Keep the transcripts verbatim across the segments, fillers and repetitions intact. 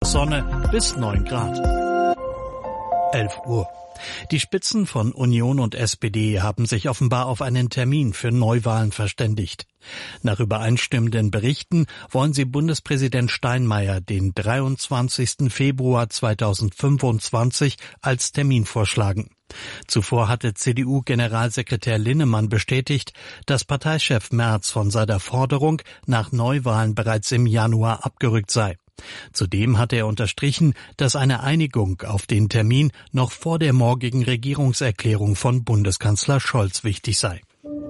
Sonne bis neun Grad. elf Uhr. Die Spitzen von Union und S P D haben sich offenbar auf einen Termin für Neuwahlen verständigt. Nach übereinstimmenden Berichten wollen sie Bundespräsident Steinmeier den dreiundzwanzigsten Februar zweitausendfünfundzwanzig als Termin vorschlagen. Zuvor hatte C D U-Generalsekretär Linnemann bestätigt, dass Parteichef Merz von seiner Forderung nach Neuwahlen bereits im Januar abgerückt sei. Zudem hatte er unterstrichen, dass eine Einigung auf den Termin noch vor der morgigen Regierungserklärung von Bundeskanzler Scholz wichtig sei.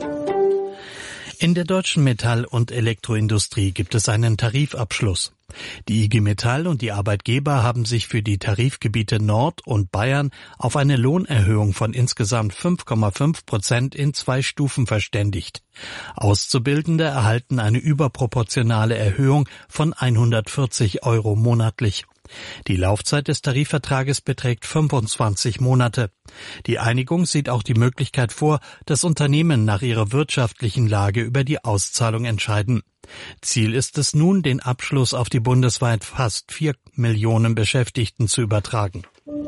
In der deutschen Metall- und Elektroindustrie gibt es einen Tarifabschluss. Die I G Metall und die Arbeitgeber haben sich für die Tarifgebiete Nord und Bayern auf eine Lohnerhöhung von insgesamt fünf Komma fünf Prozent in zwei Stufen verständigt. Auszubildende erhalten eine überproportionale Erhöhung von hundertvierzig Euro monatlich. Die Laufzeit des Tarifvertrages beträgt fünfundzwanzig Monate. Die Einigung sieht auch die Möglichkeit vor, dass Unternehmen nach ihrer wirtschaftlichen Lage über die Auszahlung entscheiden. Ziel ist es nun, den Abschluss auf die bundesweit fast vier Millionen Beschäftigten zu übertragen.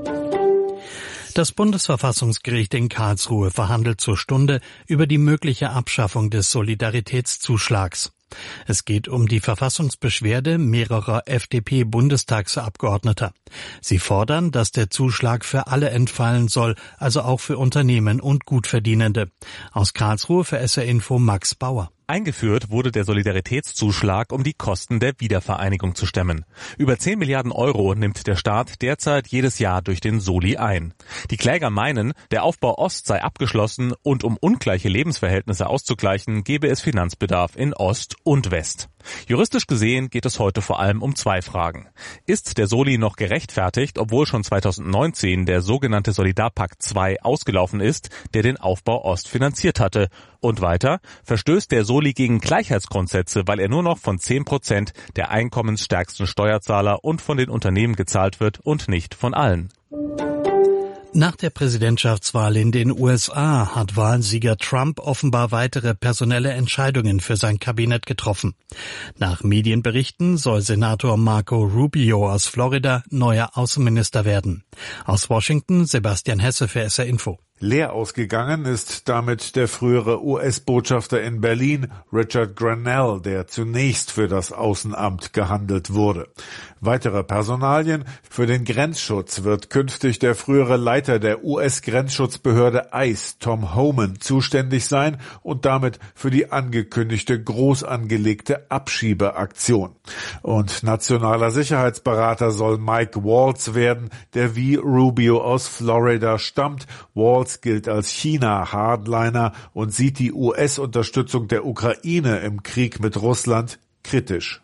Das Bundesverfassungsgericht in Karlsruhe verhandelt zur Stunde über die mögliche Abschaffung des Solidaritätszuschlags. Es geht um die Verfassungsbeschwerde mehrerer F D P-Bundestagsabgeordneter. Sie fordern, dass der Zuschlag für alle entfallen soll, also auch für Unternehmen und Gutverdienende. Aus Karlsruhe für S R Info Max Bauer. Eingeführt wurde der Solidaritätszuschlag, um die Kosten der Wiedervereinigung zu stemmen. Über zehn Milliarden Euro nimmt der Staat derzeit jedes Jahr durch den Soli ein. Die Kläger meinen, der Aufbau Ost sei abgeschlossen und um ungleiche Lebensverhältnisse auszugleichen, gebe es Finanzbedarf in Ost und West. Juristisch gesehen geht es heute vor allem um zwei Fragen. Ist der Soli noch gerechtfertigt, obwohl schon zweitausendneunzehn der sogenannte Solidarpakt zwei ausgelaufen ist, der den Aufbau Ost finanziert hatte? Und weiter, verstößt der Soli gegen Gleichheitsgrundsätze, weil er nur noch von zehn Prozent der einkommensstärksten Steuerzahler und von den Unternehmen gezahlt wird und nicht von allen? Nach der Präsidentschaftswahl in den U S A hat Wahlsieger Trump offenbar weitere personelle Entscheidungen für sein Kabinett getroffen. Nach Medienberichten soll Senator Marco Rubio aus Florida neuer Außenminister werden. Aus Washington Sebastian Hesse für S R Info. Leer ausgegangen ist damit der frühere U S-Botschafter in Berlin, Richard Grenell, der zunächst für das Außenamt gehandelt wurde. Weitere Personalien: Für den Grenzschutz wird künftig der frühere Leiter der U S-Grenzschutzbehörde ICE, Tom Homan, zuständig sein und damit für die angekündigte groß angelegte Abschiebeaktion. Und nationaler Sicherheitsberater soll Mike Waltz werden, der wie Rubio aus Florida stammt. Waltz gilt als China-Hardliner und sieht die U S-Unterstützung der Ukraine im Krieg mit Russland kritisch.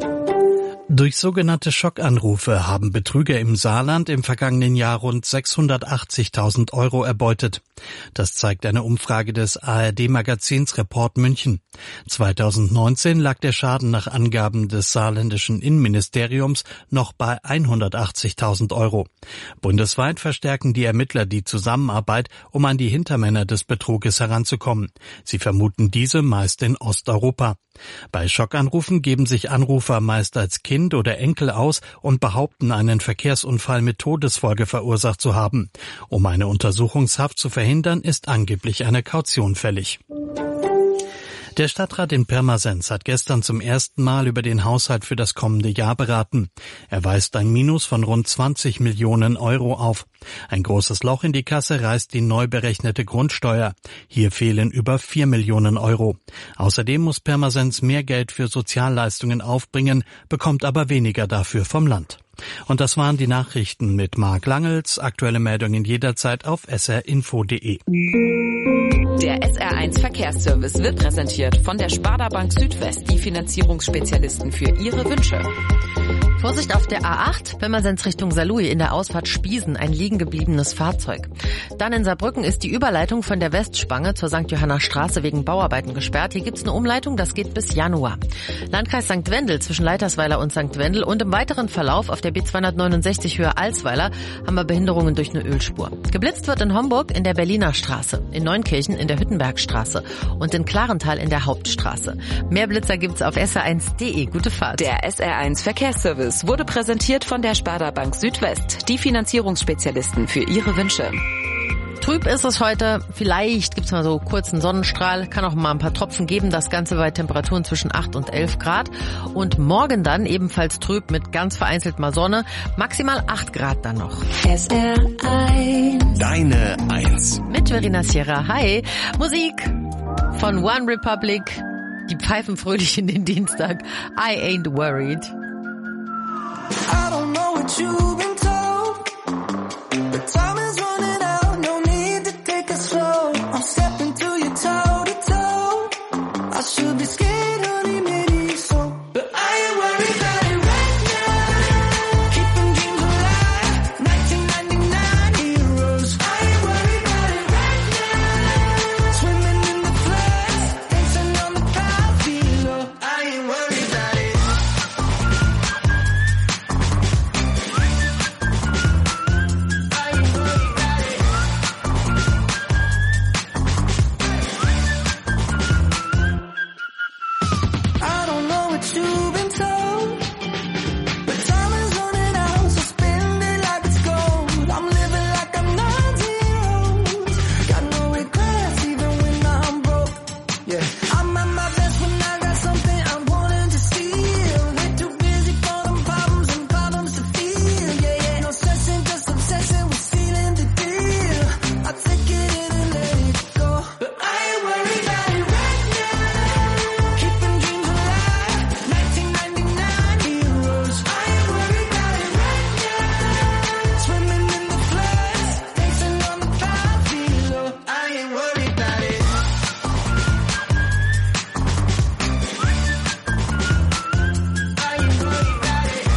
Durch sogenannte Schockanrufe haben Betrüger im Saarland im vergangenen Jahr rund sechshundertachtzigtausend Euro erbeutet. Das zeigt eine Umfrage des A R D-Magazins Report München. zweitausendneunzehn lag der Schaden nach Angaben des saarländischen Innenministeriums noch bei hundertachtzigtausend Euro. Bundesweit verstärken die Ermittler die Zusammenarbeit, um an die Hintermänner des Betruges heranzukommen. Sie vermuten diese meist in Osteuropa. Bei Schockanrufen geben sich Anrufer meist als Kind oder Enkel aus und behaupten, einen Verkehrsunfall mit Todesfolge verursacht zu haben. Um eine Untersuchungshaft zu verhindern, ist angeblich eine Kaution fällig. Der Stadtrat in Pirmasens hat gestern zum ersten Mal über den Haushalt für das kommende Jahr beraten. Er weist ein Minus von rund zwanzig Millionen Euro auf. Ein großes Loch in die Kasse reißt die neu berechnete Grundsteuer. Hier fehlen über vier Millionen Euro. Außerdem muss Pirmasens mehr Geld für Sozialleistungen aufbringen, bekommt aber weniger dafür vom Land. Und das waren die Nachrichten mit Marc Langels. Aktuelle Meldungen jederzeit auf s r info punkt d e. Der S R eins Verkehrsservice wird präsentiert von der Sparda Bank Südwest, die Finanzierungsspezialisten für Ihre Wünsche. Vorsicht auf der A acht, Pirmasens Richtung Saarlouis in der Ausfahrt Spiesen, ein liegen gebliebenes Fahrzeug. Dann in Saarbrücken ist die Überleitung von der Westspange zur Sankt Johanna Straße wegen Bauarbeiten gesperrt. Hier gibt's eine Umleitung, das geht bis Januar. Landkreis Sankt Wendel zwischen Leitersweiler und Sankt Wendel und im weiteren Verlauf auf der B zweihundertneunundsechzig Höhe Alsweiler haben wir Behinderungen durch eine Ölspur. Geblitzt wird in Homburg in der Berliner Straße, in Neunkirchen in in der Hüttenbergstraße und in Klarental in der Hauptstraße. Mehr Blitzer gibt's auf S R eins punkt de. Gute Fahrt. Der S R eins Verkehrsservice wurde präsentiert von der Sparda-Bank Südwest, die Finanzierungsspezialisten für Ihre Wünsche. Trüb ist es heute. Vielleicht gibt's mal so kurzen Sonnenstrahl. Kann auch mal ein paar Tropfen geben. Das Ganze bei Temperaturen zwischen acht und elf Grad. Und morgen dann ebenfalls trüb mit ganz vereinzelt mal Sonne. Maximal acht Grad dann noch. S R eins. Deine Eins. Mit Verena Sierra. Hi. Musik von One Republic. Die pfeifen fröhlich in den Dienstag. I ain't worried. I don't know what you've been told, but time is running out, no need to take it slow. I'm stepping to you toe to toe. I should be scared, honey, maybe so, but I ain't worried about it right now. Keeping dreams alive, nineteen ninety-nine heroes. I ain't worried about it right now. Swimming in the floods, dancing on the clouds below. I ain't worried about it. I don't know what you've been told, but time is running out, so spend it like it's gold. I'm living like I'm nineteen years old. Got no regrets even when I'm broke. Yeah, I'm at my best when I got something I'm wanting to steal. Way too busy for them problems and problems to feel. Yeah, yeah, no stressing, just obsessing with sealing the deal. I take it in and let it go, but I ain't worried about it right now. Keeping dreams alive, nineteen ninety-nine heroes. I ain't worried about it right now. Swimming in the floods, dancing on the clouds below. I ain't worried about it. I ain't worried about it.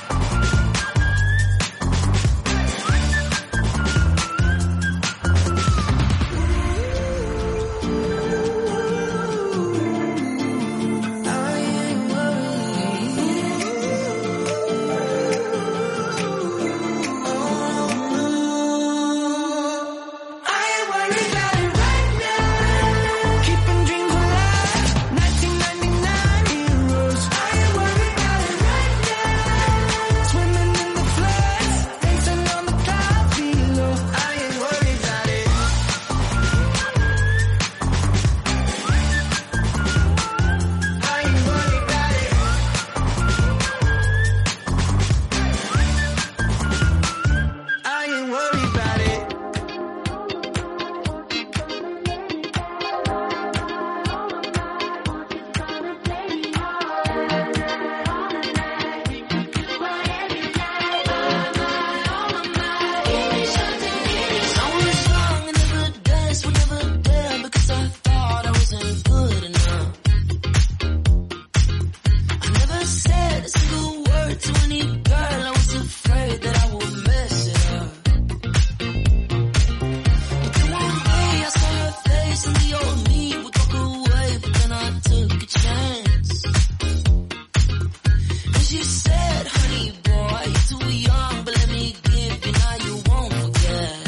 I ain't worried about it right now. Keeping dreams alive, nineteen ninety-nine heroes. I ain't worried about it right now. Swimming in the floods, dancing on the clouds below. I ain't worried about it. I ain't worried about it. I ain't worried about it. I was young and never danced, would never dare because I thought I wasn't good enough. I never said a single word to any girl. I was afraid that I would mess it up. But then one day I saw her face and the old me would walk away, but then I took a chance. And she said, honey boy, you're too young, but let me give you, now you won't forget.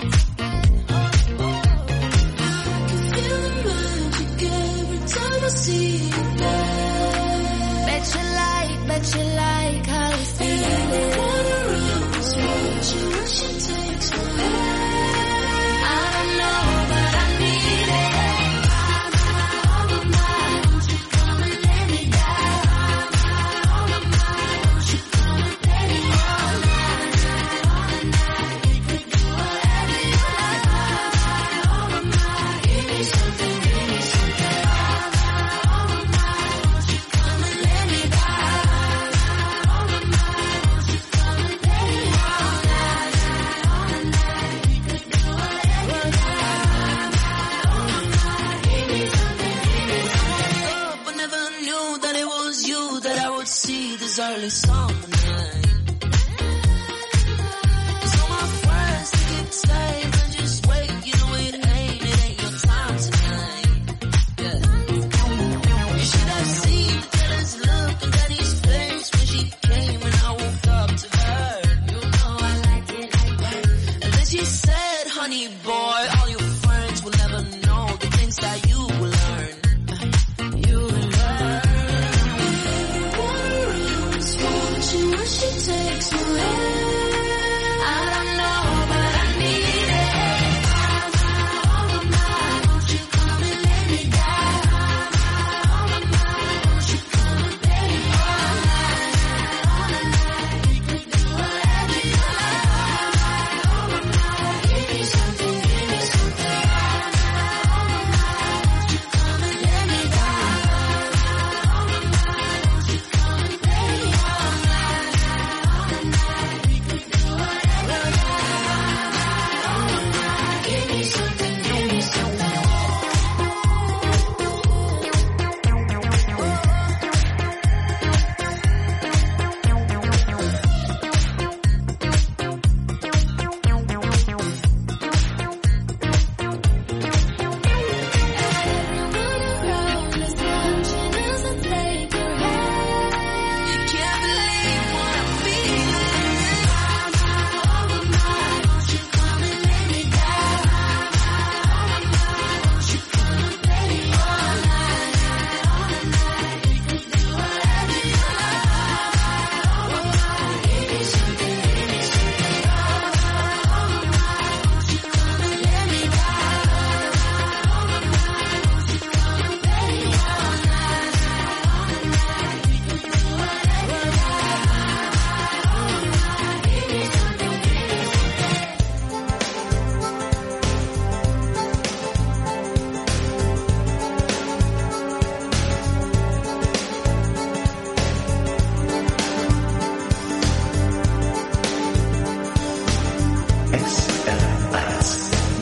Feel the magic every time I see you there. Bet you like, bet you like how you feel it. Wanna rose, what you, what you takes me. I don't know, but I need it. All of mine, won't you come and let me down? All of mine, won't you come and let me all night, all night. We could do whatever you like. All of mine, give me something, give me something. All of mine, won't you come and let me down? All of mine, won't you come and let me all night, all night. We could do whatever you like. All of mine, give me something, give me something. Up, I never knew that it was you that I would see this early summer night. Cause all my friends think it's safe, but just wait, you know it ain't, it ain't your time tonight. Yeah. You should have seen the jealous look on Daddy's face when she came and I woke up to her. You know I like it like that. And then she said, honey boy, all your friends will never know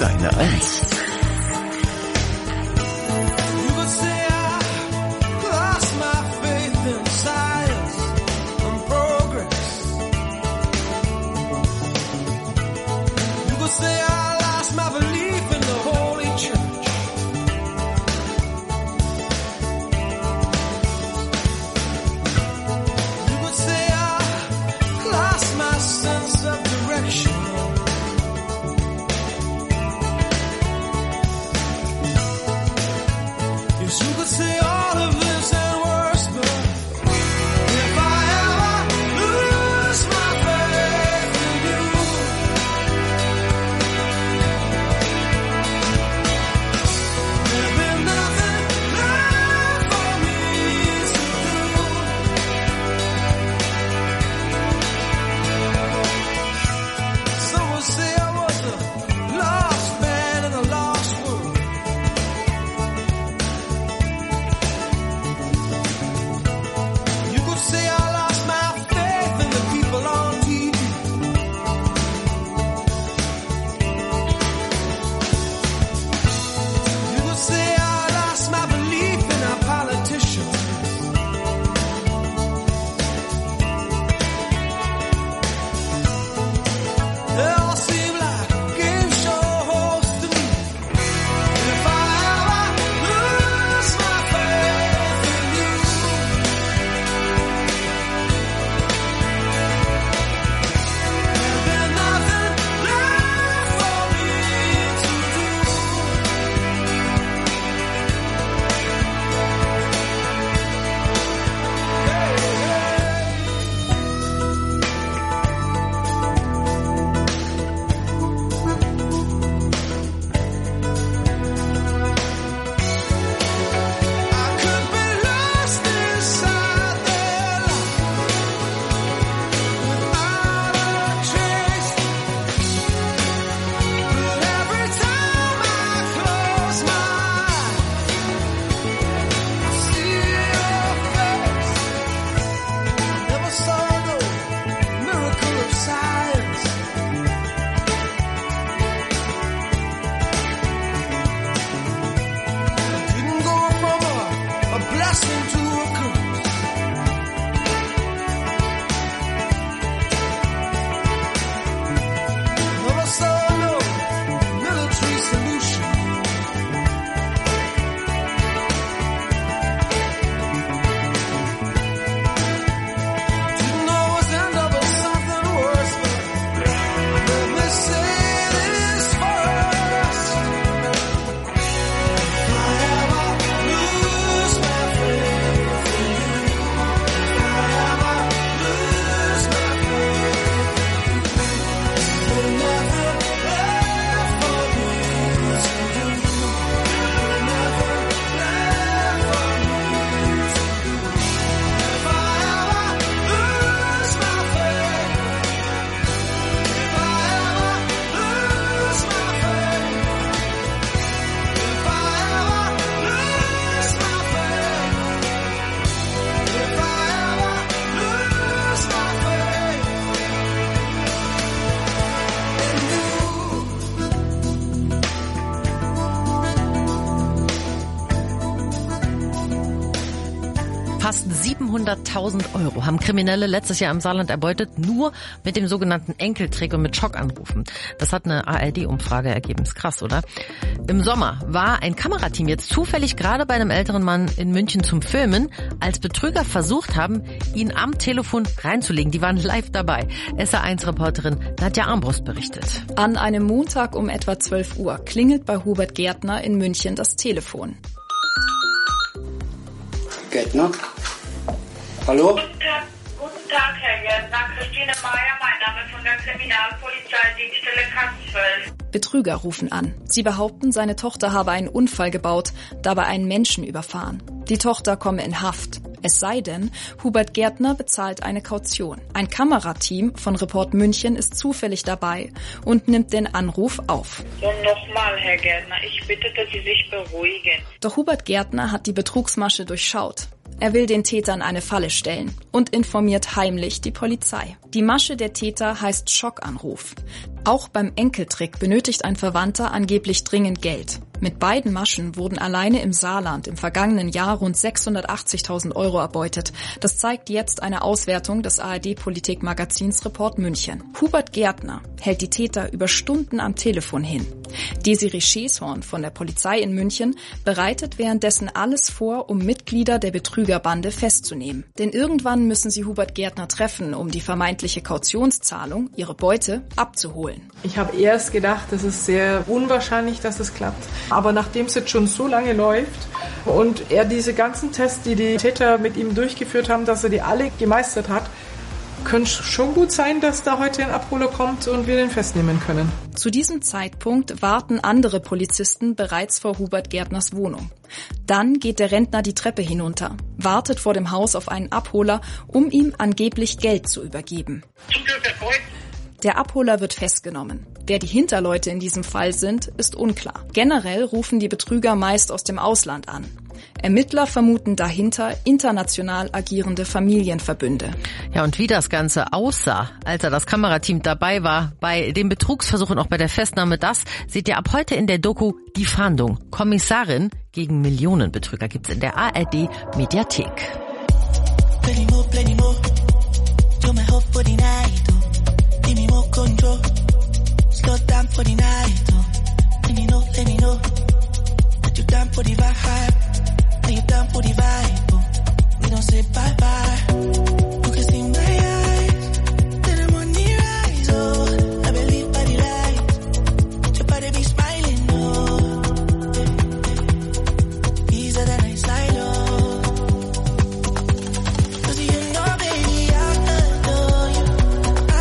deine Eins. Fast siebenhunderttausend Euro haben Kriminelle letztes Jahr im Saarland erbeutet, nur mit dem sogenannten Enkeltrick und mit Schockanrufen. Das hat eine A R D-Umfrage ergeben. Ist krass, oder? Im Sommer war ein Kamerateam jetzt zufällig gerade bei einem älteren Mann in München zum Filmen, als Betrüger versucht haben, ihn am Telefon reinzulegen. Die waren live dabei. S R eins Reporterin Nadja Armbrust berichtet. An einem Montag um etwa zwölf Uhr klingelt bei Hubert Gärtner in München das Telefon. Gärtner? Hallo? Guten Tag, guten Tag, Herr Gärtner. Christine Meyer, mein Name von der Kriminalpolizeidienststelle Katzfeld. Betrüger rufen an. Sie behaupten, seine Tochter habe einen Unfall gebaut, dabei einen Menschen überfahren. Die Tochter komme in Haft. Es sei denn, Hubert Gärtner bezahlt eine Kaution. Ein Kamerateam von Report München ist zufällig dabei und nimmt den Anruf auf. So, nochmal, Herr Gärtner, ich bitte, dass Sie sich beruhigen. Doch Hubert Gärtner hat die Betrugsmasche durchschaut. Er will den Tätern eine Falle stellen und informiert heimlich die Polizei. Die Masche der Täter heißt Schockanruf. Auch beim Enkeltrick benötigt ein Verwandter angeblich dringend Geld. Mit beiden Maschen wurden alleine im Saarland im vergangenen Jahr rund sechshundertachtzigtausend Euro erbeutet. Das zeigt jetzt eine Auswertung des A R D-Politikmagazins Report München. Hubert Gärtner hält die Täter über Stunden am Telefon hin. Desiree Schäshorn von der Polizei in München bereitet währenddessen alles vor, um Mitglieder der Betrügerbande festzunehmen. Denn irgendwann müssen sie Hubert Gärtner treffen, um die vermeintliche Kautionszahlung, ihre Beute, abzuholen. Ich habe erst gedacht, es ist sehr unwahrscheinlich, dass es klappt. Aber nachdem es jetzt schon so lange läuft und er diese ganzen Tests, die die Täter mit ihm durchgeführt haben, dass er die alle gemeistert hat, könnte schon gut sein, dass da heute ein Abholer kommt und wir den festnehmen können. Zu diesem Zeitpunkt warten andere Polizisten bereits vor Hubert Gärtners Wohnung. Dann geht der Rentner die Treppe hinunter, wartet vor dem Haus auf einen Abholer, um ihm angeblich Geld zu übergeben. Der Abholer wird festgenommen. Wer die Hinterleute in diesem Fall sind, ist unklar. Generell rufen die Betrüger meist aus dem Ausland an. Ermittler vermuten dahinter international agierende Familienverbünde. Ja, und wie das Ganze aussah, als er das Kamerateam dabei war, bei dem Betrugsversuch und auch bei der Festnahme, das seht ihr ab heute in der Doku Die Fahndung. Kommissarin gegen Millionenbetrüger gibt's in der A R D Mediathek. Plenty more, plenty more. You're my hope for the night, oh. Give me more control. Slow down for the night, oh. Let me know, let me know. That you down for the vibe. Are you down for the vibe, oh. We don't say bye-bye. You can see my eyes. Then I'm on the rise, oh. I believe by the light. Your body be smiling, oh. These are the nights I love. Cause you know, baby, I adore you.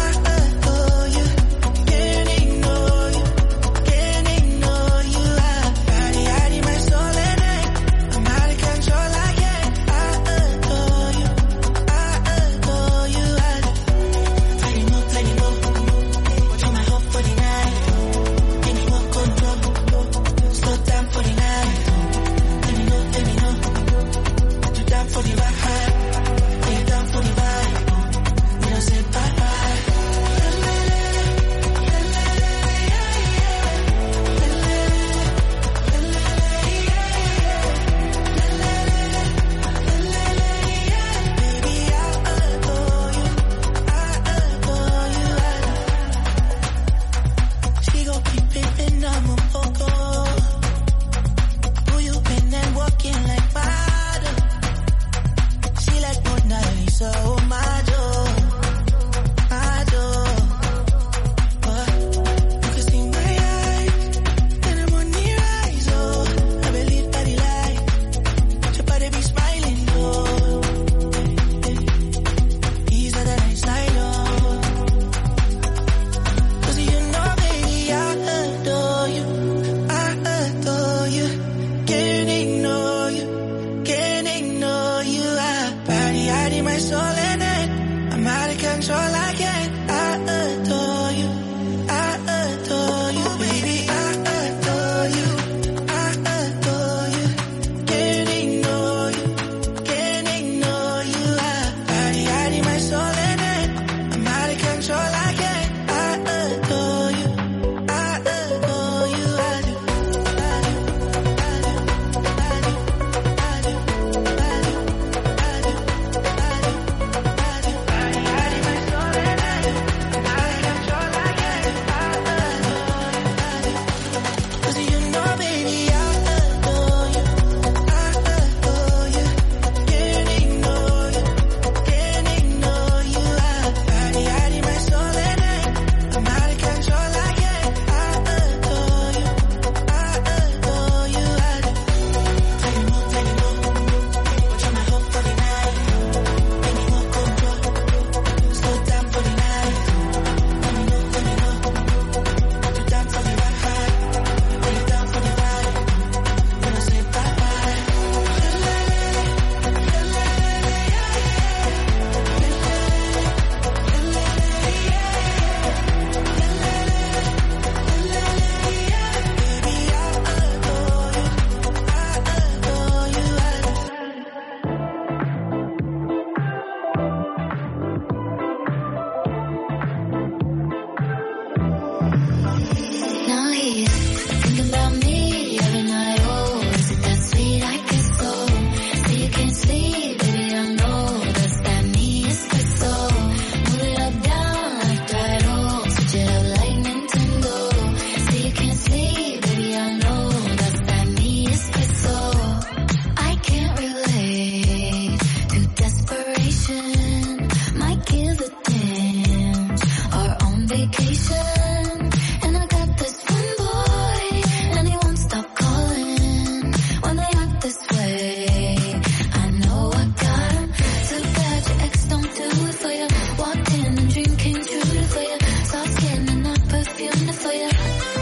vacation, and I got this one boy, and he won't stop calling when they act this way. I know I got him. Too bad your ex don't do it for you. Walked in and dream came true for you. Soft skin and not perfume for you.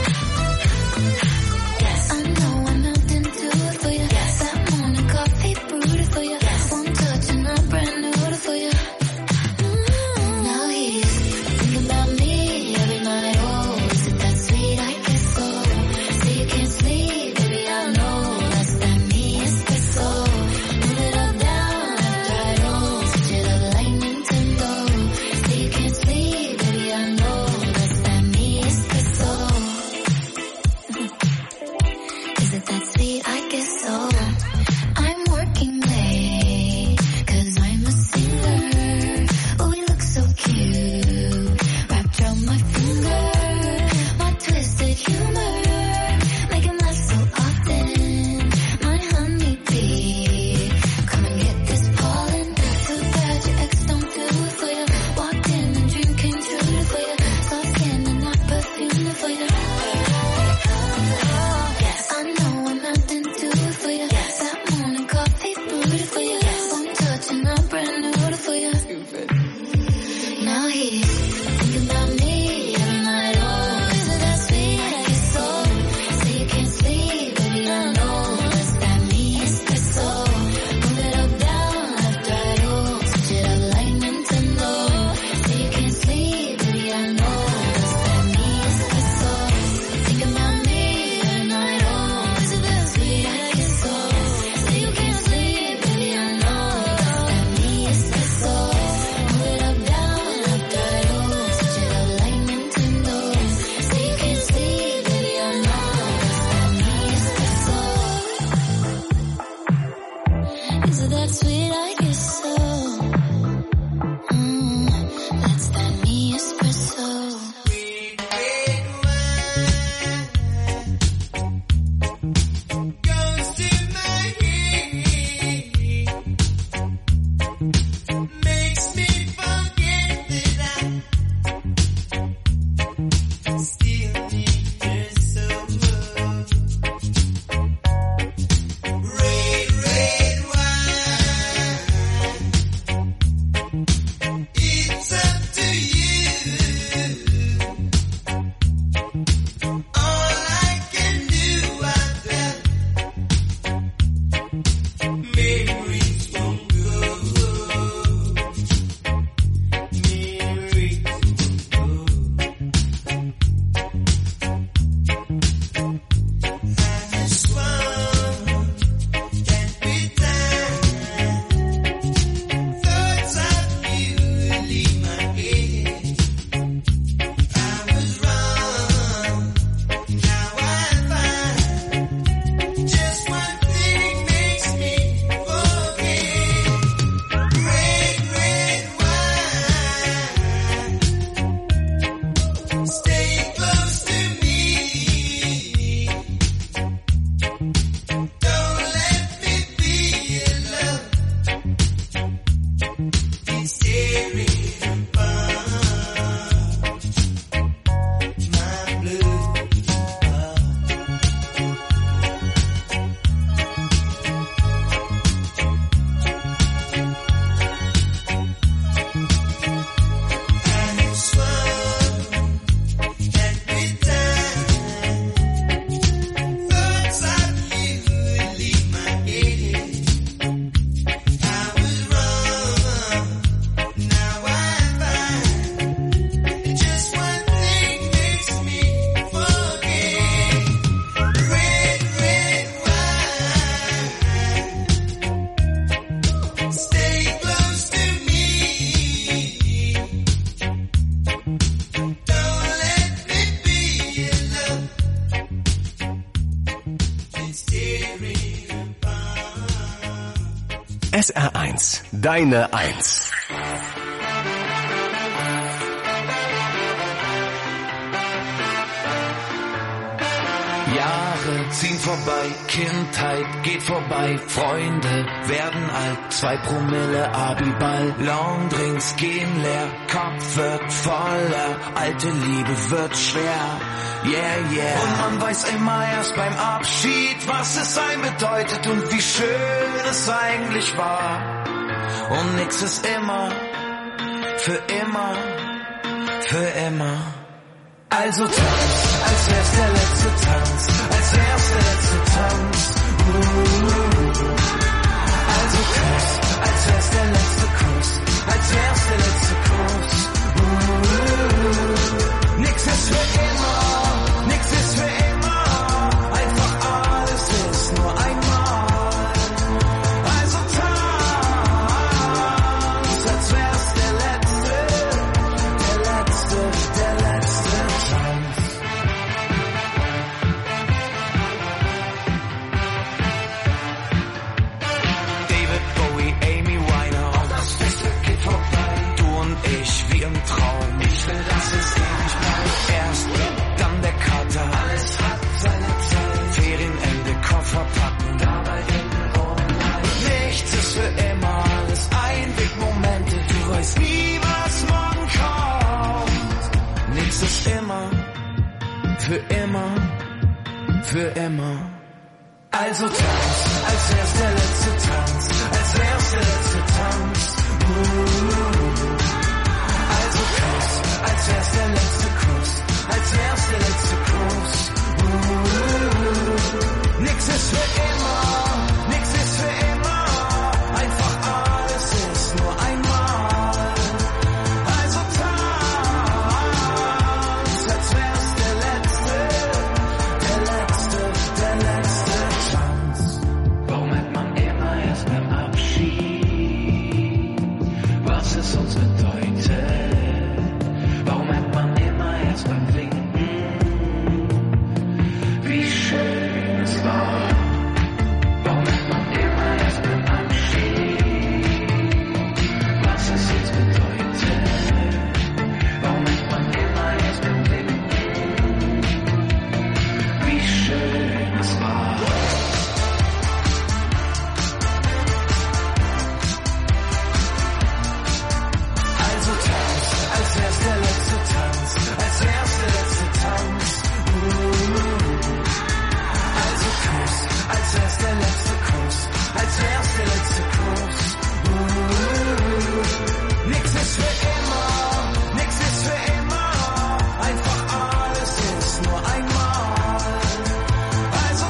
Yes, I know I'm out into it for you. Yes, that morning coffee brewed for you. Yes, one touch and I'm brand new for you. Mm, now he's thinking about me every night. Oh, is it that sweet? I guess so. Say you can't sleep, baby, I know that's that me espresso. Move it up, down, left, right, oh, switch it up like Nintendo. Say you can't sleep, baby, I know that's that me espresso. Is it that sweet? I guess so. I'm working late, cause I'm a singer. Oh, we look so cute, wrapped around my finger. My twisted humor, make him laugh so often. My honeybee, come and get this pollen. Too bad your ex don't do it for you. Walked in and dream came true for you. Soft skin and not perfume for you. Yes, I know I'm out into it for you. Yes, that morning coffee brewed for you. Yes, one touch and I'm brand new for you. Now he's thinking about me every night. Oh, is it that sweet? I guess so. Say you can't sleep, baby, I know that's that me espresso. Move it up, down, left, right, oh, switch it up like Nintendo. Say you can't sleep, baby, I know that's that me espresso. Thinking about me every night. Oh, is it that sweet? I guess so. Say you can't sleep, baby, I know that's that me espresso. Move it up, down, left, right, oh, switch it up like Nintendo. Say you can't sleep, baby, I know that's that me espresso. Is it that sweet? I guess so. Mm, that's that me espresso. Goes to my head, makes me forget that I still need her so much. Red, red wine, it's up to you. All I can do, I bet. Memories won't go. Memories won't go. I just want that bit time. Thoughts of you leave my head. I was wrong, now I find just one thing makes me forget. Red, red wine, stay close to me. Don't let me be alone. It's tearing apart my blue heart. I just want that bit time. Thoughts of you leave my head. I was wrong, now I find just one thing makes me forget. Red, red wine, stay close to me. Don't let me be alone. It's tearing apart. S R eins, deine Eins. Jahre Jahre ziehen vorbei, Kindheit geht vorbei, Freunde werden alt, zwei Promille Abiball, Longdrinks gehen leer, Kopf wird voller, alte Liebe wird schwer, yeah, yeah. Und man weiß immer erst beim Abschied, was es sein bedeutet und wie schön es eigentlich war. Und nix ist immer, für immer, für immer. Also tanz, als wär's der letzte Tanz, als wär's der letzte Tanz. Uh. Also Kuss, als wär's der letzte Kuss, als wär's der letzte Kuss. Uh. Nix ist für immer, nix ist für immer, einfach alles ist nur einmal. Also tanz, als wär's der letzte, der letzte, der letzte. David Bowie, Amy Winehouse, das Beste geht vorbei. Du und ich wie im Traum. Ich will, dass es ewig bleibt. Erst dann der Kater. Alles hat seine Zeit. Ferienende, Koffer packen. Dabei denken, oh nein. Nichts ist für immer. Alles Einwegmomente. Du weißt nie, was morgen kommt. Nichts ist immer. Für immer, für immer. Also tanz, als wär's der letzte Tanz, als wär's der letzte Tanz. Uh. Also Kuss, als wär's der letzte Kuss, als wär's der letzte Kuss. Uh. Nix ist für immer, nix ist für immer, einfach alles ist nur einmal. Also tanz, als wär's der letzte, der letzte, der letzte Tanz. Warum hat man immer erst beim Abschied, was es uns bedeutet? Warum hat man immer erst beim Winken, wie schön es war? Warum hat man immer erst beim Abschied, was es uns bedeutet? Warum hat man immer erst beim Winken, wie schön es war? Also tanz, als wär's der letzte Tanz, als wär's der letzte Tanz. Uh. Also Kuss, als wär's der letzte Kuss, als wär's der letzte Kuss. Uh. Nix ist für immer, nix ist für immer, einfach alles ist nur einmal. Also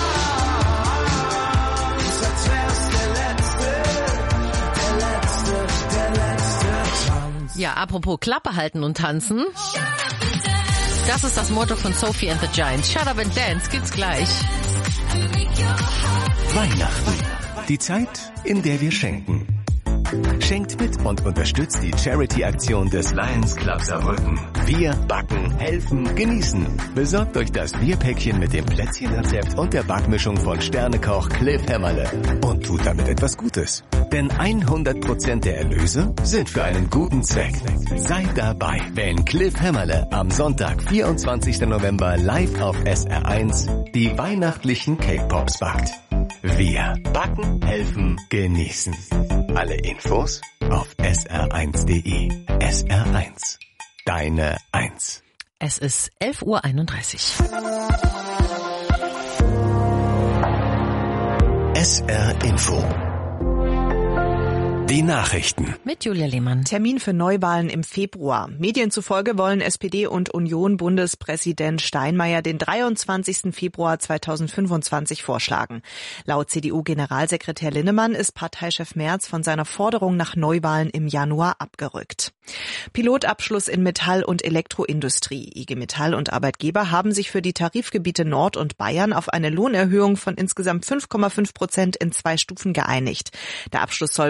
tanz, als wär's der letzte, der letzte, der letzte Tanz. Ja, apropos Klappe halten und tanzen. Das ist das Motto von Sophie and the Giants. Shut up and dance, gibt's gleich. Weihnachten. Die Zeit, in der wir schenken. Schenkt mit und unterstützt die Charity-Aktion des Lions Club Saarbrücken. Wir backen, helfen, genießen. Besorgt euch das Bierpäckchen mit dem Plätzchenrezept und der Backmischung von Sternekoch Cliff Hämmerle und tut damit etwas Gutes. Denn hundert Prozent der Erlöse sind für einen guten Zweck. Seid dabei, wenn Cliff Hämmerle am Sonntag, vierundzwanzigsten November live auf S R eins die weihnachtlichen Cake Pops backt. Wir backen, helfen, genießen. Alle Infos auf S R eins punkt de. S R eins. Deine Eins. Es ist elf Uhr einunddreißig. S R Info. Die Nachrichten. Mit Julia Lehmann. Termin für Neuwahlen im Februar. Medien zufolge wollen S P D und Union-Bundespräsident Steinmeier den dreiundzwanzigsten Februar zweitausendfünfundzwanzig vorschlagen. Laut C D U-Generalsekretär Linnemann ist Parteichef Merz von seiner Forderung nach Neuwahlen im Januar abgerückt. Pilotabschluss in Metall- und Elektroindustrie. I G Metall und Arbeitgeber haben sich für die Tarifgebiete Nord und Bayern auf eine Lohnerhöhung von insgesamt fünf Komma fünf Prozent in zwei Stufen geeinigt. Der Abschluss soll bundesweit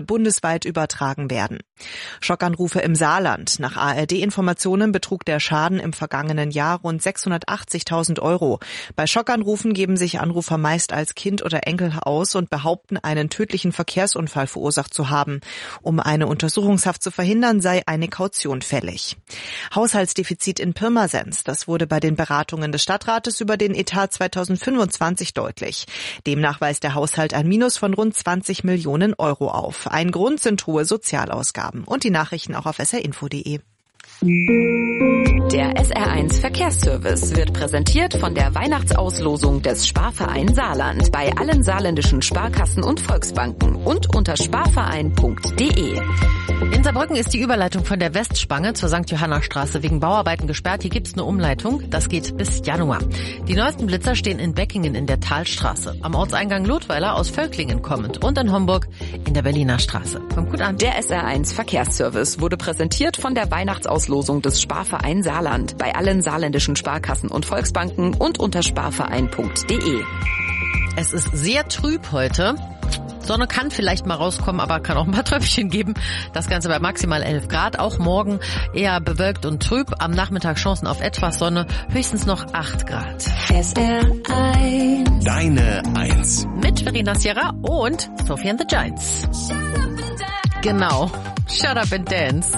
weltweit übertragen werden. Schockanrufe im Saarland. Nach A R D-Informationen betrug der Schaden im vergangenen Jahr rund sechshundertachtzigtausend Euro. Bei Schockanrufen geben sich Anrufer meist als Kind oder Enkel aus und behaupten, einen tödlichen Verkehrsunfall verursacht zu haben. Um eine Untersuchungshaft zu verhindern, sei eine Kaution fällig. Haushaltsdefizit in Pirmasens. Das wurde bei den Beratungen des Stadtrates über den Etat zweitausendfünfundzwanzig deutlich. Demnach weist der Haushalt ein Minus von rund zwanzig Millionen Euro auf. Ein Grund sind hohe Sozialausgaben. Und die Nachrichten auch auf s r info punkt d e. Der S R eins Verkehrsservice wird präsentiert von der Weihnachtsauslosung des Sparverein Saarland bei allen saarländischen Sparkassen und Volksbanken und unter sparverein punkt d e. In Saarbrücken ist die Überleitung von der Westspange zur Sankt Johanna Straße wegen Bauarbeiten gesperrt. Hier gibt's eine Umleitung. Das geht bis Januar. Die neuesten Blitzer stehen in Beckingen in der Talstraße, am Ortseingang Ludweiler aus Völklingen kommend und in Homburg in der Berliner Straße. Kommt gut an. Der S R eins Verkehrsservice wurde präsentiert von der Weihnachtsauslosung des Sparverein Saarland bei allen saarländischen Sparkassen und Volksbanken und unter sparverein punkt d e. Es ist sehr trüb heute. Sonne kann vielleicht mal rauskommen, aber kann auch ein paar Tröpfchen geben. Das Ganze bei maximal elf Grad. Auch morgen eher bewölkt und trüb. Am Nachmittag Chancen auf etwas Sonne. Höchstens noch acht Grad. S R eins. Deine Eins. Mit Verena Sierra und Sophie and the Giants. Genau. Shut up and dance.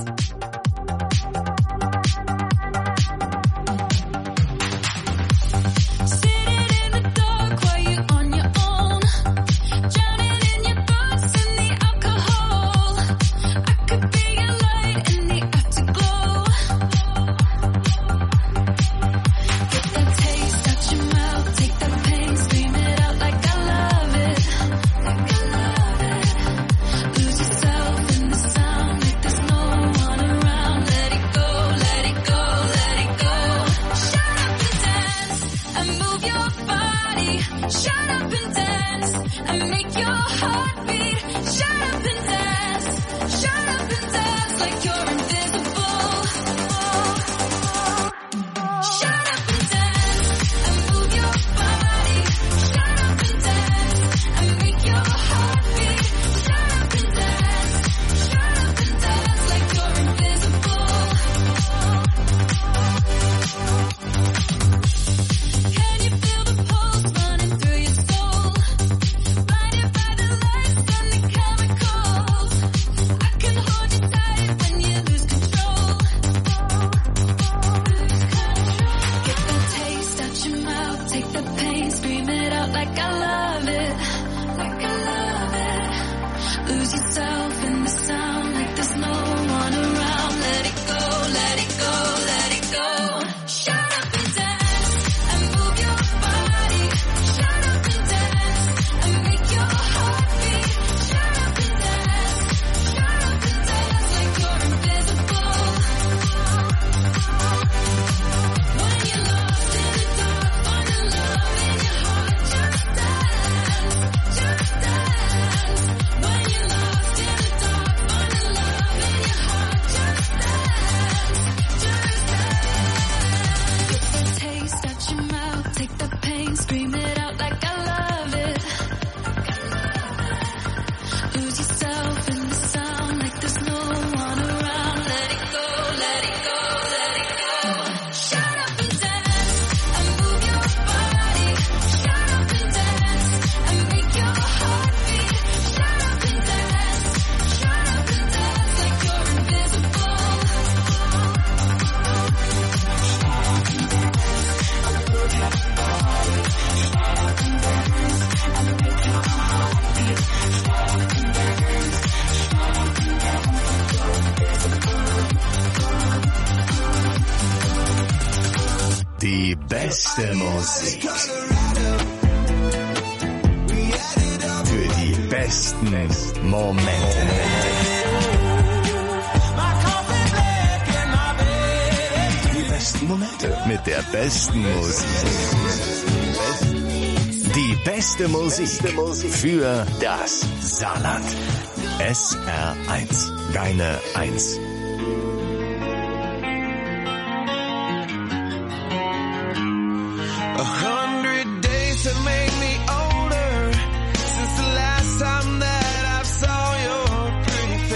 Die beste Musik. Für die besten Momente. Die besten Momente mit der besten Musik. Die beste Musik für das Saarland. S R eins. Deine Eins. A hundred days have made me older since the last time that I saw your pretty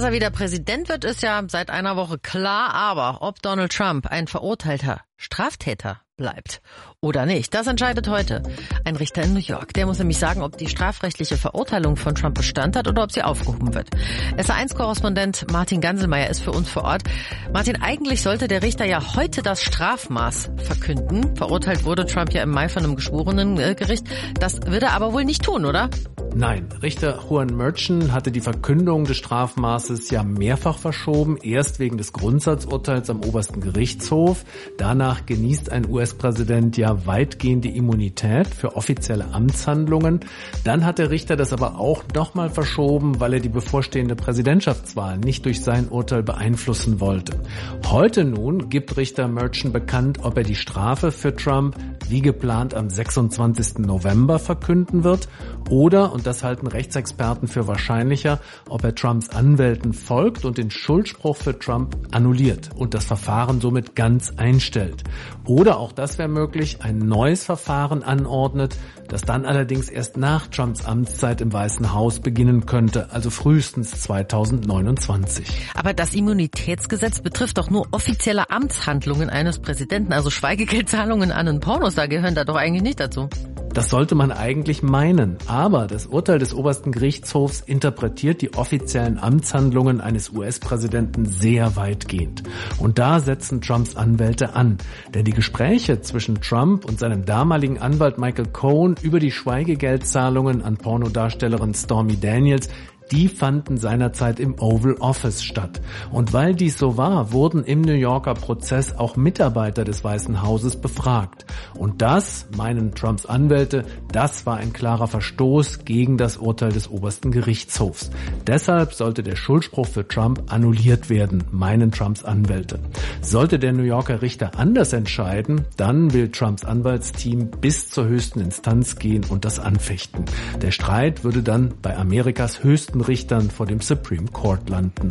er wieder Präsident wird, ist ja seit einer Woche klar, aber ob Donald Trump ein verurteilter Straftäter bleibt oder nicht, das entscheidet heute ein Richter in New York. Der muss nämlich sagen, ob die strafrechtliche Verurteilung von Trump Bestand hat oder ob sie aufgehoben wird. S A eins Korrespondent Martin Ganselmeier ist für uns vor Ort. Martin, eigentlich sollte der Richter ja heute das Strafmaß verkünden. Verurteilt wurde Trump ja im Mai von einem Geschworenengericht. Das wird er aber wohl nicht tun, oder? Nein, Richter Juan Merchan hatte die Verkündung des Strafmaßes ja mehrfach verschoben. Erst wegen des Grundsatzurteils am obersten Gerichtshof. Danach genießt ein U S-Präsident ja weitgehende Immunität für offizielle Amtshandlungen. Dann hat der Richter das aber auch nochmal verschoben, weil er die bevorstehende Präsidentschaftswahl nicht durch sein Urteil beeinflussen wollte. Heute nun gibt Richter Merchan bekannt, ob er die Strafe für Trump wie geplant am sechsundzwanzigsten November verkünden wird oder, und das halten Rechtsexperten für wahrscheinlicher, ob er Trumps Anwälten folgt und den Schuldspruch für Trump annulliert und das Verfahren somit ganz einstellt. Oder, auch das wäre möglich, ein neues Verfahren anordnet, das dann allerdings erst nach Trumps Amtszeit im Weißen Haus beginnen könnte, also frühestens zweitausendneunundzwanzig. Aber das Immunitätsgesetz betrifft doch nur offizielle Amtshandlungen eines Präsidenten, also Schweigegeldzahlungen an einen Pornostar gehören da doch eigentlich nicht dazu. Das sollte man eigentlich meinen, aber das Urteil des obersten Gerichtshofs interpretiert die offiziellen Amtshandlungen eines U S-Präsidenten sehr weitgehend. Und da setzen Trumps Anwälte an, denn die Gespräche zwischen Trump und seinem damaligen Anwalt Michael Cohen über die Schweigegeldzahlungen an Pornodarstellerin Stormy Daniels, die fanden seinerzeit im Oval Office statt. Und weil dies so war, wurden im New Yorker Prozess auch Mitarbeiter des Weißen Hauses befragt. Und das, meinen Trumps Anwälte, das war ein klarer Verstoß gegen das Urteil des obersten Gerichtshofs. Deshalb sollte der Schuldspruch für Trump annulliert werden, meinen Trumps Anwälte. Sollte der New Yorker Richter anders entscheiden, dann will Trumps Anwaltsteam bis zur höchsten Instanz gehen und das anfechten. Der Streit würde dann bei Amerikas höchsten Richtern vor dem Supreme Court landen.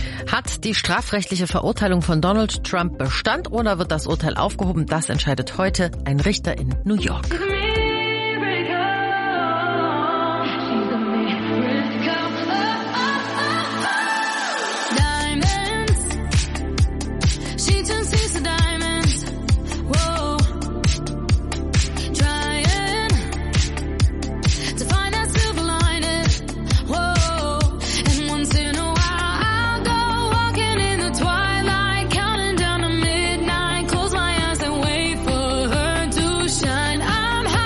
Hat die strafrechtliche Verurteilung von Donald Trump Bestand oder wird das Urteil aufgehoben? Das entscheidet heute ein Richter in New York. I'm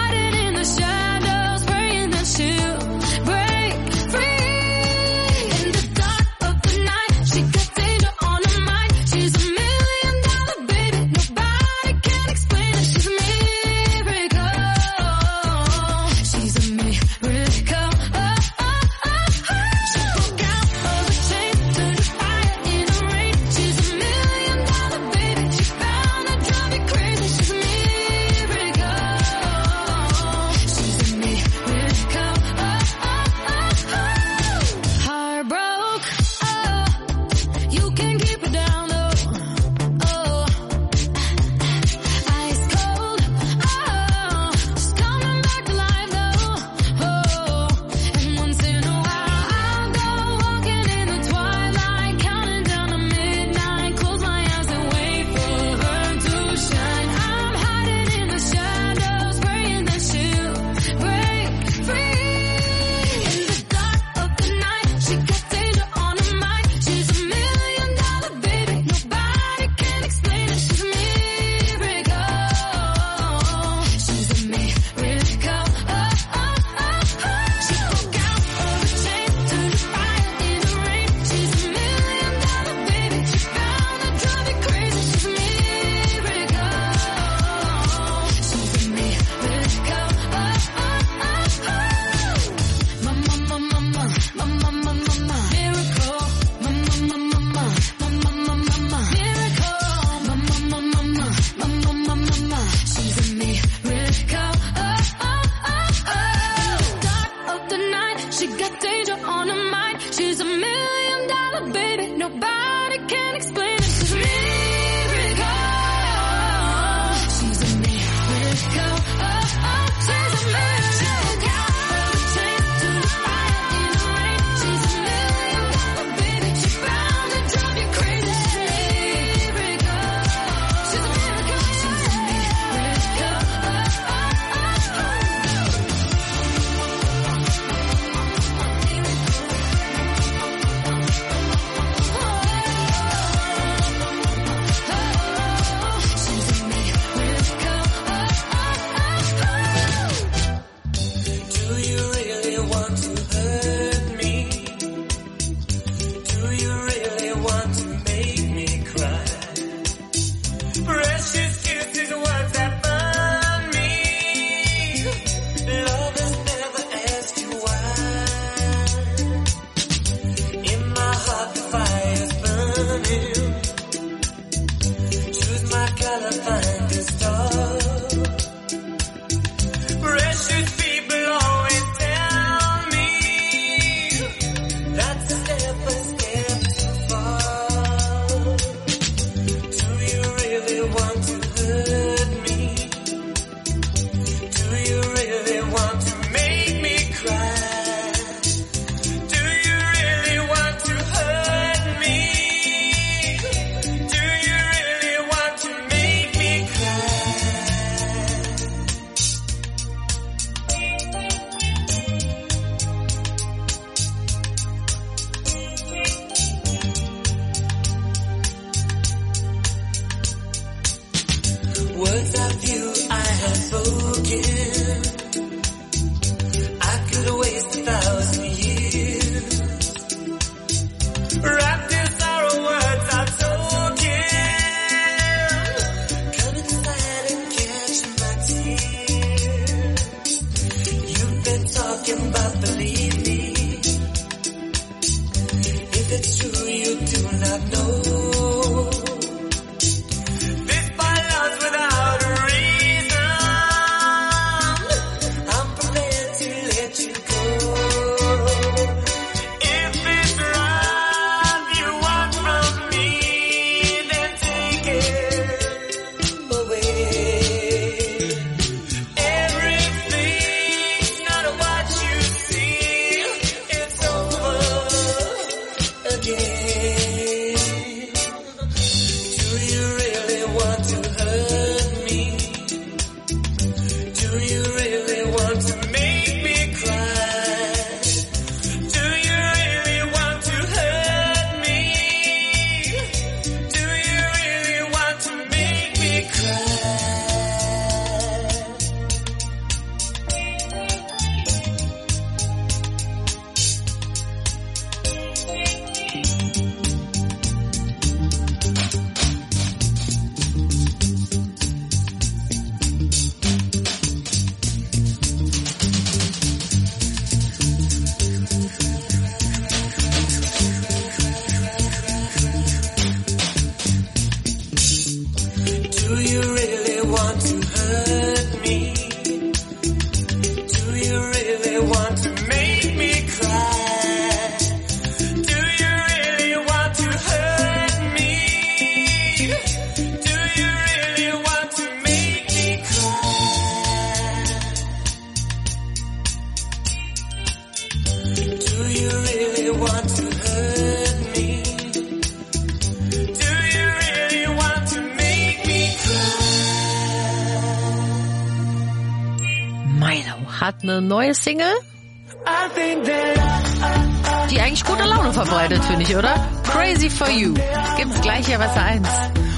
Words of you I have spoken. I could waste a thousand years. Wrapped in sorrow, words I've spoken. Come inside and catch my tears. You've been talking about believe me. If it's true, you do not know. This by love's without a reason. I'm prepared to let you go. If it's love you want from me, then take it away. Everything's not what you see. It's over again. Do you really want to hurt me? Do you really want to make me cry? Do you really want to hurt me? Do you really want to make me cry? Do you really want to hurt me? Do you really want to make me cry? Do you really want to hurt me? Do you really want to make me cry? Do you really want to hurt me? Do you really want to make me Milo hat eine neue Single, die eigentlich gute Laune verbreitet, finde ich, oder? Crazy for You. Gibt's gleich hier Wasser eins.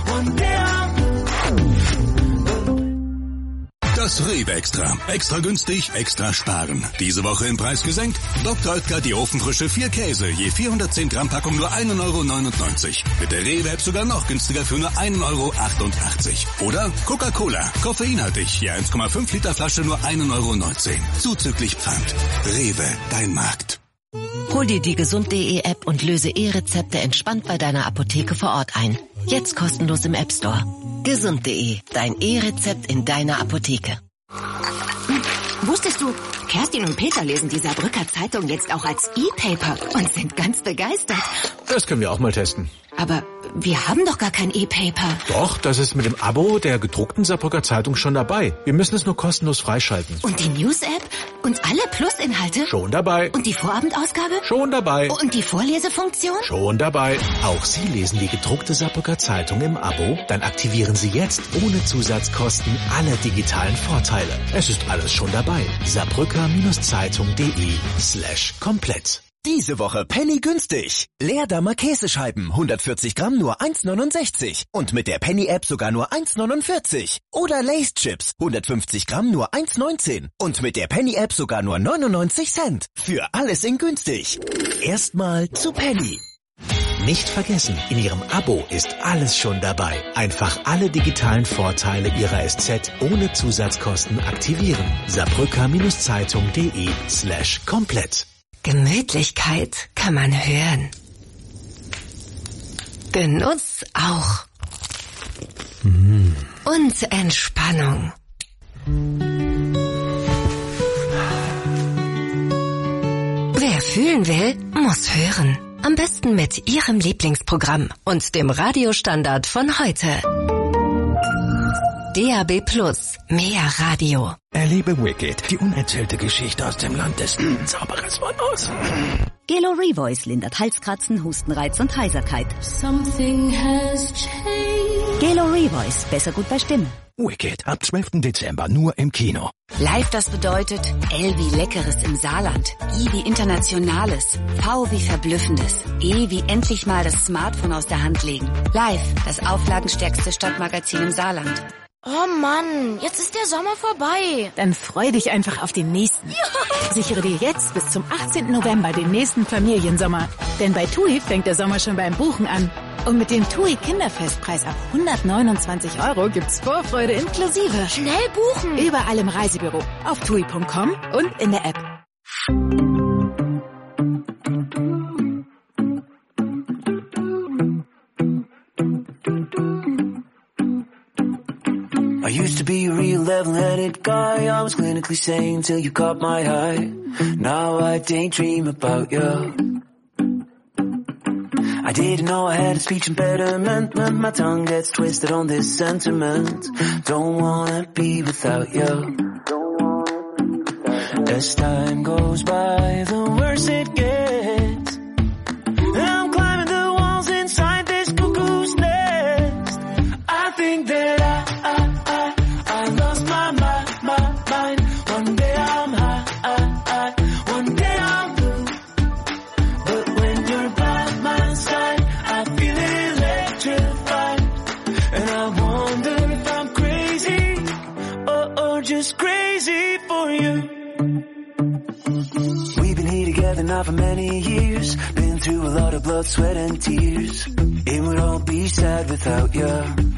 Das Rewe Extra. Extra günstig, extra sparen. Diese Woche im Preis gesenkt. Doktor Oetker die Ofenfrische vier Käse. Je vierhundertzehn Gramm Packung nur ein Euro neunundneunzig. Mit der Rewe-App sogar noch günstiger für nur ein Euro achtundachtzig. Oder Coca-Cola. Koffeinhaltig. Je eins Komma fünf Liter Flasche nur ein Euro neunzehn. Zuzüglich Pfand. Rewe, dein Markt. Hol dir die gesund.de App und löse E-Rezepte entspannt bei deiner Apotheke vor Ort ein. Jetzt kostenlos im App Store. gesund.de, dein E-Rezept in deiner Apotheke. Wusstest du, Kerstin und Peter lesen die Saarbrücker Zeitung jetzt auch als E-Paper und sind ganz begeistert. Das können wir auch mal testen. Aber wir haben doch gar kein E-Paper. Doch, das ist mit dem Abo der gedruckten Saarbrücker Zeitung schon dabei. Wir müssen es nur kostenlos freischalten. Und die News-App? Und alle Plus-Inhalte? Schon dabei. Und die Vorabendausgabe? Schon dabei. Und die Vorlesefunktion? Schon dabei. Auch Sie lesen die gedruckte Saarbrücker Zeitung im Abo? Dann aktivieren Sie jetzt ohne Zusatzkosten alle digitalen Vorteile. Es ist alles schon dabei. Saarbrücker-Zeitung.de slash komplett. Diese Woche Penny günstig. Leerdammer Käsescheiben, hundertvierzig Gramm nur eins neunundsechzig. Und mit der Penny-App sogar nur eins neunundvierzig. Oder Lay's Chips, hundertfünfzig Gramm nur eins neunzehn. Und mit der Penny-App sogar nur neunundneunzig Cent. Für alles in günstig. Erstmal zu Penny. Nicht vergessen, in Ihrem Abo ist alles schon dabei. Einfach alle digitalen Vorteile Ihrer S Z ohne Zusatzkosten aktivieren. Saarbrücker-Zeitung.de slash komplett. Gemütlichkeit kann man hören. Genuss auch. Mm. Und Entspannung. Wer fühlen will, muss hören. Am besten mit Ihrem Lieblingsprogramm und dem Radiostandard von heute. D A B Plus, mehr Radio. Erlebe Wicked, die unerzählte Geschichte aus dem Land des Zauberers von Oz. Gelo Revoice lindert Halskratzen, Hustenreiz und Heiserkeit. Something has changed. Gelo Revoice, besser gut bei Stimme. Wicked, ab zwölften Dezember nur im Kino. Live, das bedeutet L wie Leckeres im Saarland, I wie Internationales, V wie Verblüffendes, E wie endlich mal das Smartphone aus der Hand legen. Live, das auflagenstärkste Stadtmagazin im Saarland. Oh Mann, jetzt ist der Sommer vorbei. Dann freu dich einfach auf den nächsten. Ja. Sichere dir jetzt bis zum achtzehnten November den nächsten Familiensommer. Denn bei TUI fängt der Sommer schon beim Buchen an. Und mit dem TUI Kinderfestpreis ab hundertneunundzwanzig Euro gibt's Vorfreude inklusive. Schnell buchen! Überall im Reisebüro, auf tui punkt com und in der App. I used to be a real level-headed guy. I was clinically sane till you caught my eye. Now I daydream about you. I didn't know I had a speech impediment, but my tongue gets twisted on this sentiment. Don't wanna be without you. As time goes by, the worse it gets. And I'm climbing the walls inside this cuckoo's nest. I think that I now for many years, been through a lot of blood, sweat and tears. It would all be sad without you.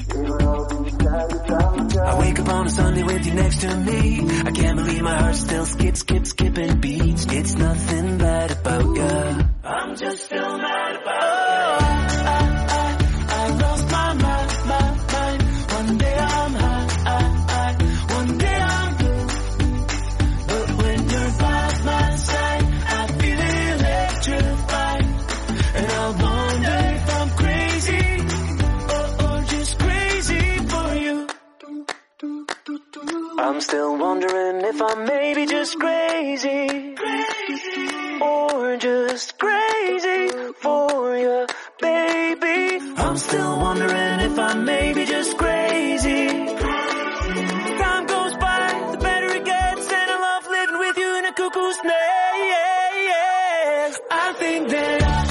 I wake up on a Sunday with you next to me. I can't believe my heart still skips, skips, skipping beats. It's nothing bad about you. I'm just still mad about you. Oh, I, I, I lost my mind, my mind. One day I'm high, I, I, one day I'm blue. But when you're by my side, and I wonder if I'm crazy, or, or just crazy for you. I'm still wondering if I'm maybe just crazy, crazy, or just crazy for you, baby. I'm still wondering if I'm maybe just crazy. Time goes by, the better it gets, and I love living with you in a cuckoo's nest. I think that I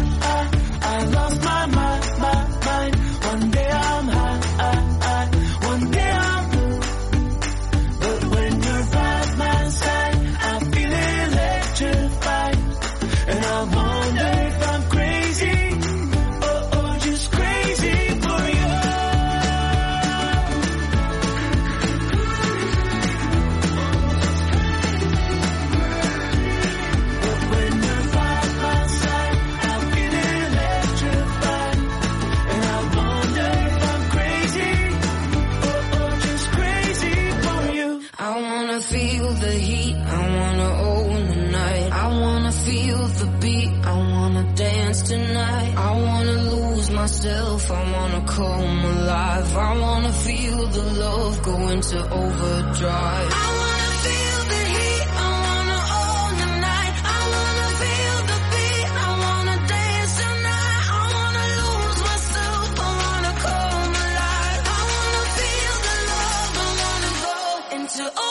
myself, I wanna come alive. I wanna feel the love go into overdrive. I wanna feel the heat, I wanna own the night. I wanna feel the beat, I wanna dance tonight. I wanna lose myself, I wanna come alive. I wanna feel the love, I wanna go into overdrive.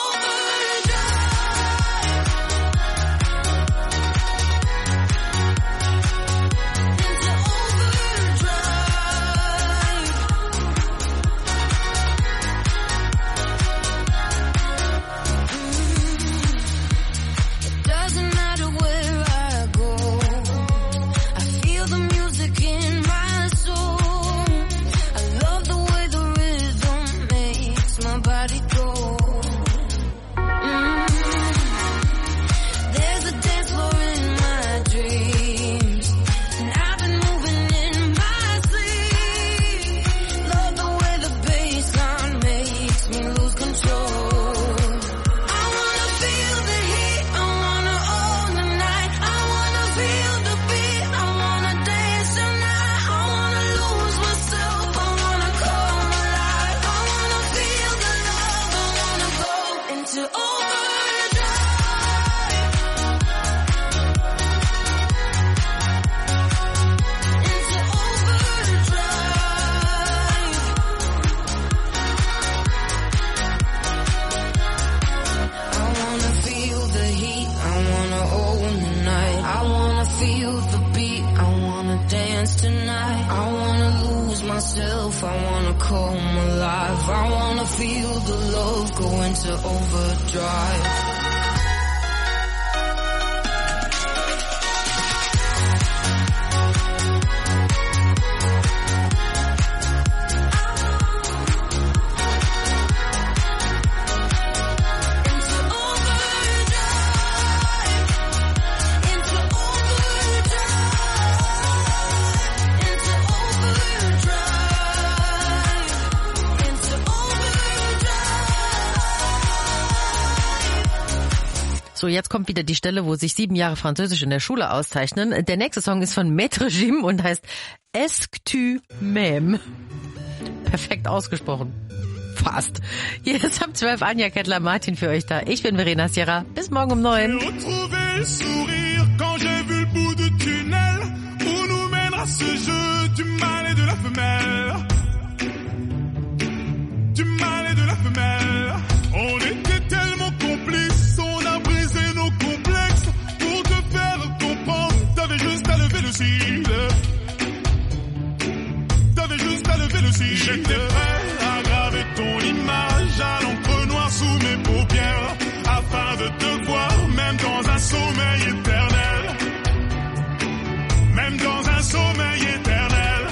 life, I wanna come alive. I wanna feel the love go into overdrive. So, jetzt kommt wieder die Stelle, wo sich sieben Jahre Französisch in der Schule auszeichnen. Der nächste Song ist von Maître Gim und heißt Est-ce que tu m'aimes? Perfekt ausgesprochen. Fast. Hier ist ab zwölf Anja Kettler-Martin für euch da. Ich bin Verena Sierra. Bis morgen um neun. T'avais juste à lever le cil. J'étais prêt à graver ton image à l'encre noire sous mes paupières, afin de te voir même dans un sommeil éternel. Même dans un sommeil éternel.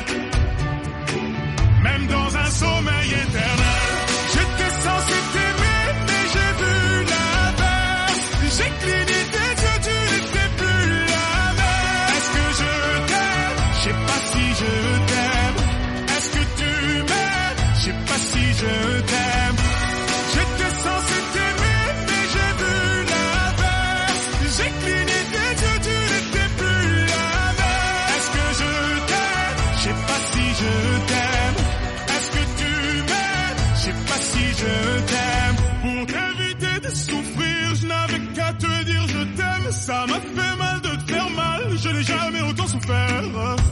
Même dans un sommeil éternel. J'étais censé t'aimer, mais j'ai vu l'inverse. J'ai cligné tes yeux, tu n'étais plus la même. Est-ce que je t'aime? Je sais pas si je t'aime. Est-ce que tu m'aimes? Je sais pas si je t'aime. J'étais censé t'aimer, mais j'ai vu l'inverse. J'ai cligné tes yeux, tu n'étais plus la même. Est-ce que je t'aime? Je sais pas si je t'aime. Est-ce que tu m'aimes? Je sais pas si je t'aime. Pour t'éviter de souffrir, je n'avais qu'à te dire je t'aime. Ça m'a fait mal de te faire mal, je n'ai jamais autant souffert.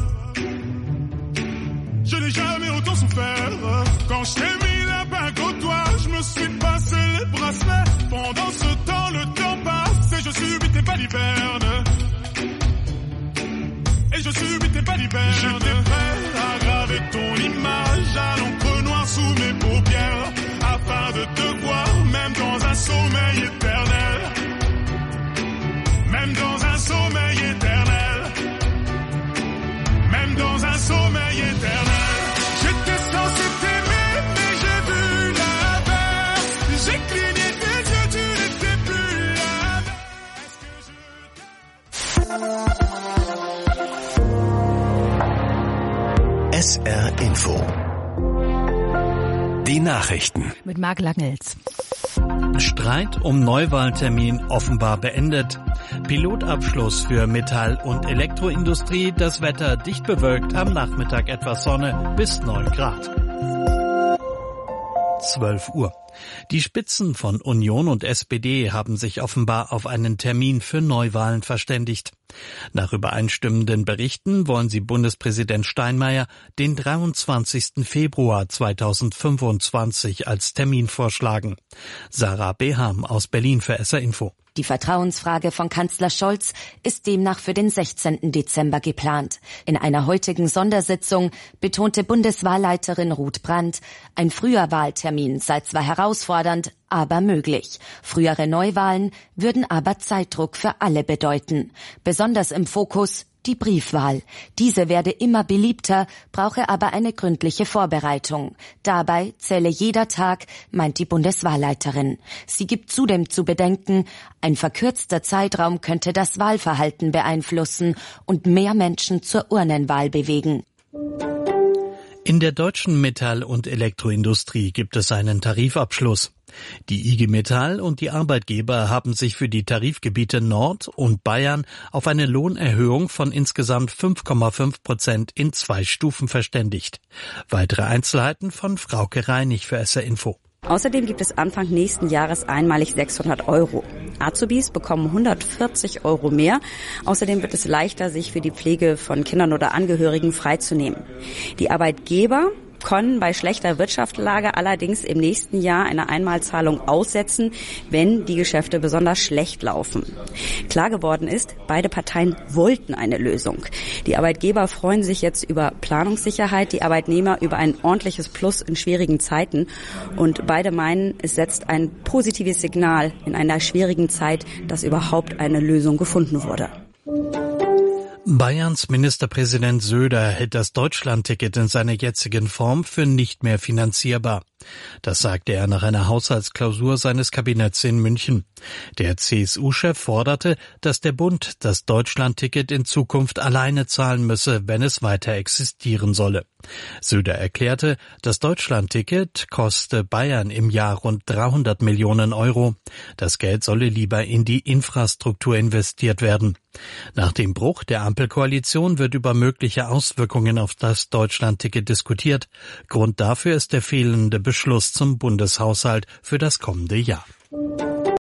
Je n'ai jamais autant souffert. Quand je t'ai mis la bague au doigt, je me suis passé les bracelets. Pendant ce temps, le temps passe et je subis tes balivernes. Et je subis tes balivernes. J'étais prêt à graver ton image à l'encre noire sous mes paupières, afin de te voir même dans un sommeil éternel. Même dans un sommeil éternel. Même dans un sommeil éternel. J'étais censé t'aimer, mais j'ai vu l'inverse. J'ai cligné tes yeux, tu n'étais plus la même. S R Info. Die Nachrichten. Mit Marc Langels. Streit um Neuwahltermin offenbar beendet. Pilotabschluss für Metall- und Elektroindustrie. Das Wetter dicht bewölkt, am Nachmittag etwas Sonne bis neun Grad. zwölf Uhr. Die Spitzen von Union und S P D haben sich offenbar auf einen Termin für Neuwahlen verständigt. Nach übereinstimmenden Berichten wollen sie Bundespräsident Steinmeier den dreiundzwanzigsten Februar zweitausendfünfundzwanzig als Termin vorschlagen. Sarah Beham aus Berlin für S R Info. Die Vertrauensfrage von Kanzler Scholz ist demnach für den sechzehnten Dezember geplant. In einer heutigen Sondersitzung betonte Bundeswahlleiterin Ruth Brandt, ein früher Wahltermin sei zwar herausfordernd, aber möglich. Frühere Neuwahlen würden aber Zeitdruck für alle bedeuten. Besonders im Fokus die Briefwahl. Diese werde immer beliebter, brauche aber eine gründliche Vorbereitung. Dabei zähle jeder Tag, meint die Bundeswahlleiterin. Sie gibt zudem zu bedenken, ein verkürzter Zeitraum könnte das Wahlverhalten beeinflussen und mehr Menschen zur Urnenwahl bewegen. In der deutschen Metall- und Elektroindustrie gibt es einen Tarifabschluss. Die I G Metall und die Arbeitgeber haben sich für die Tarifgebiete Nord und Bayern auf eine Lohnerhöhung von insgesamt fünf Komma fünf Prozent in zwei Stufen verständigt. Weitere Einzelheiten von Frauke Reinig für S R Info. Außerdem gibt es Anfang nächsten Jahres einmalig sechshundert Euro. Azubis bekommen hundertvierzig Euro mehr. Außerdem wird es leichter, sich für die Pflege von Kindern oder Angehörigen freizunehmen. Die Arbeitgeber können bei schlechter Wirtschaftslage allerdings im nächsten Jahr eine Einmalzahlung aussetzen, wenn die Geschäfte besonders schlecht laufen. Klar geworden ist, beide Parteien wollten eine Lösung. Die Arbeitgeber freuen sich jetzt über Planungssicherheit, die Arbeitnehmer über ein ordentliches Plus in schwierigen Zeiten. Und beide meinen, es setzt ein positives Signal in einer schwierigen Zeit, dass überhaupt eine Lösung gefunden wurde. Bayerns Ministerpräsident Söder hält das Deutschlandticket in seiner jetzigen Form für nicht mehr finanzierbar. Das sagte er nach einer Haushaltsklausur seines Kabinetts in München. Der C S U-Chef forderte, dass der Bund das Deutschlandticket in Zukunft alleine zahlen müsse, wenn es weiter existieren solle. Söder erklärte, das Deutschlandticket koste Bayern im Jahr rund dreihundert Millionen Euro. Das Geld solle lieber in die Infrastruktur investiert werden. Nach dem Bruch der Ampelkoalition wird über mögliche Auswirkungen auf das Deutschlandticket diskutiert. Grund dafür ist der fehlende Beschluss zum Bundeshaushalt für das kommende Jahr.